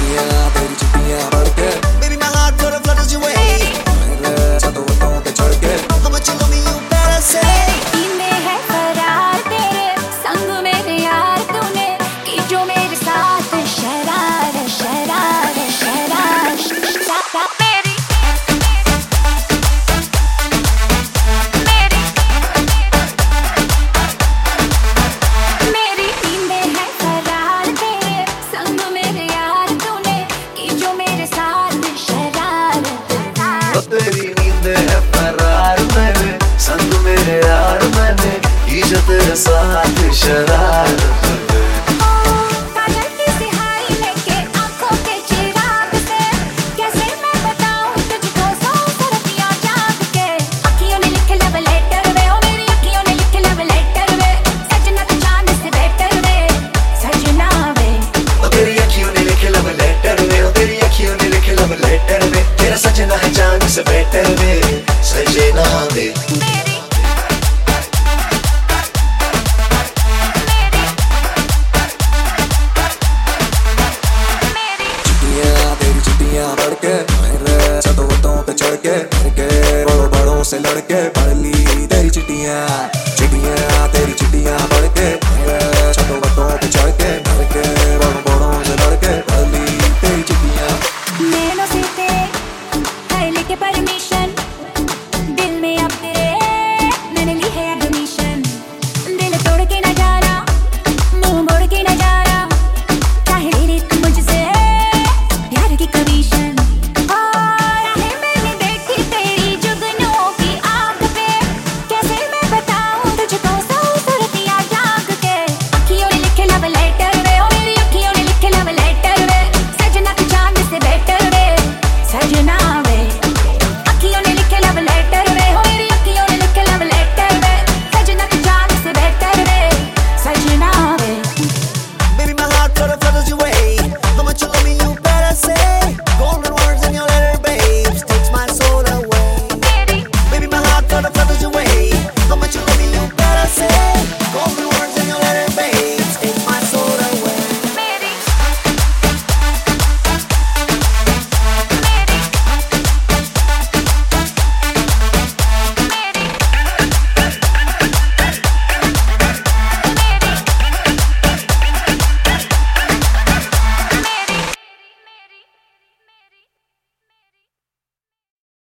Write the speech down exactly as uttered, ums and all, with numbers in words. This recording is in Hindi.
चिट्टियां तेरी चिट्टियां पढ़ के Baby, my heart flutter flutters your way. मेरे छतों वतों पे चढ़ के How much you love me, you better say. में है फरार तेरे संग मेरे यार तूने की जो मेरे साथ शरार शरार शरार शरार मेरी मेरी मेरी नींदें है फरार तेरे संग मेरे यार तूने की जो मेरे साथ शरार ओ तेरी नींद है फरार मैंने संग मेरे यार मैंने की जो तेरे साथ शरारत काजल की सिहाई लेके आंखों के चिराग से कैसे मैं बताऊं तुझको सौ सरतियां जाग के अखियों ने लिखे लव लेटर वे ओ मेरी अखियों ने लिखे लव लेटर वे सजना तू चांद से बेटर वे सजना वे ओ तेरी अखियों ने लिखे लव लेटर वे ओ तेरी अखियों ने लिखे लव लेटर वे तेरा सजना है चांद से बेटर वे सजना वे मेरी चिट्टियां तेरी चिट्टियां पढ़ के मेरे छतों वतों पे चढ़ के के बड़ों बड़ों से लड़के पढ़ ली तेरी चिट्टियां चिट्टियां तेरी चिट्टियां पढ़ के